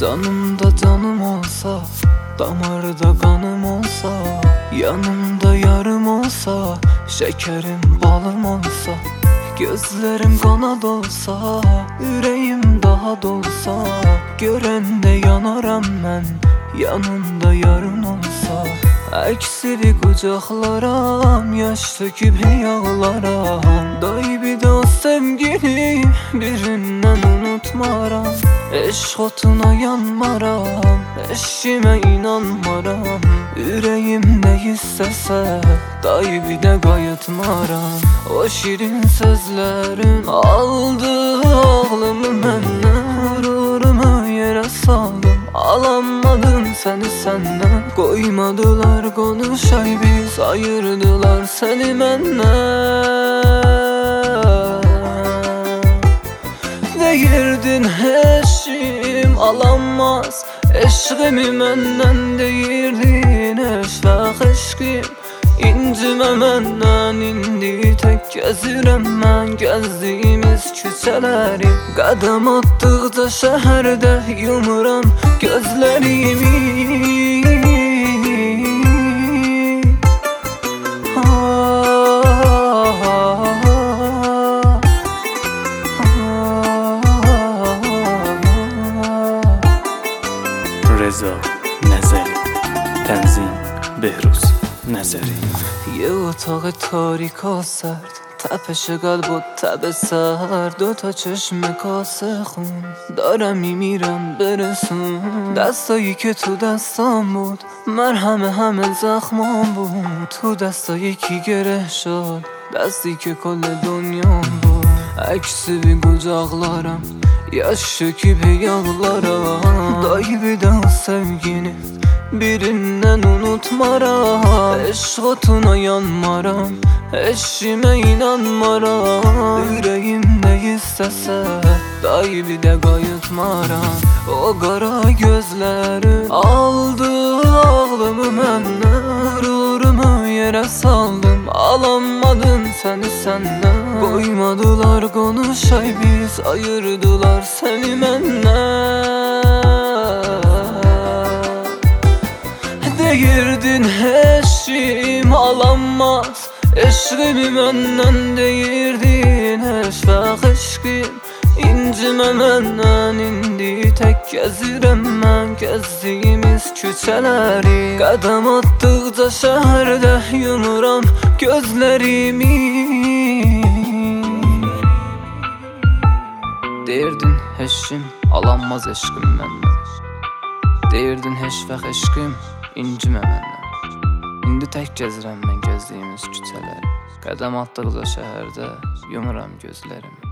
Canımda canım olsa, damarda kanım olsa, yanımda yarım olsa, şekerim balım olsa, gözlerim kana dolsa, yüreğim daha dolsa, görende yanaram mən, yanımda yarın olsa. Əksiri qucaqlaram, yaş töküb yağlaram. Day bir də o sevgini birindən unutmaram. Eşq otuna yanmaram, eşkimə inanmaram. Ürəyim nə istəsə, day bir də qayıtmaram. O şirin sözlərin aldı ağlımı məndən, qururumu yerə saldım. Alanmadım səni səndən, qoymadılar konuşay biz, ayırdılar səni məndən. Deyirdin eşim alanmaz, eşqimi məndən deyirdin, eşvaq eşqim İncimə məndən, indi tək gəzirəm mən gəzdiyimiz küçələri. Qədəm atdıqca şəhərdə yumuram gözlərimi. Reza Nəzəri, Tənzim Behruz Nəzəri. یه اتاق تاریک و سرد، تپش قلب و تب سرد، دوتا چشم کاسه خون، دارم میمیرم برسون. دستایی که تو دستام بود، مرهم همه زخمام بود. تو دستا یکی گره شد، دستی که کل دنیام بود. عکسی bir qucaqlaram, yaş töküb yağlaram. Day bir də o sevgini birindən unutmaram. Eşq otuna yanmaram, eşimə inanmaram. Ürəyim nə istəsə, day bir də qayıtmaram. O qara gözlərin aldı ağlımı məndən, qururumu yerə saldım. Alanmadım səni səndən, qoymadılar konuşay biz, ayırdılar səni məndən. Deyirdin eşim alanmaz, eşqimi məndən deyirdin, eşvaq eşqim İncimə məndən, indi tək gəzirəm mən gəzdiyimiz küçələri. Qədəm atdıqca şəhərdə yumuram gözlərimi. Deyirdin eşim alanmaz eşqim məndən, deyirdin heşvaq eşqim incimə məndən. İndi tək gəzirəm mən gəzdiyimiz küçələri. Qədəm atdıqca şəhərdə yumuram gözlərimi.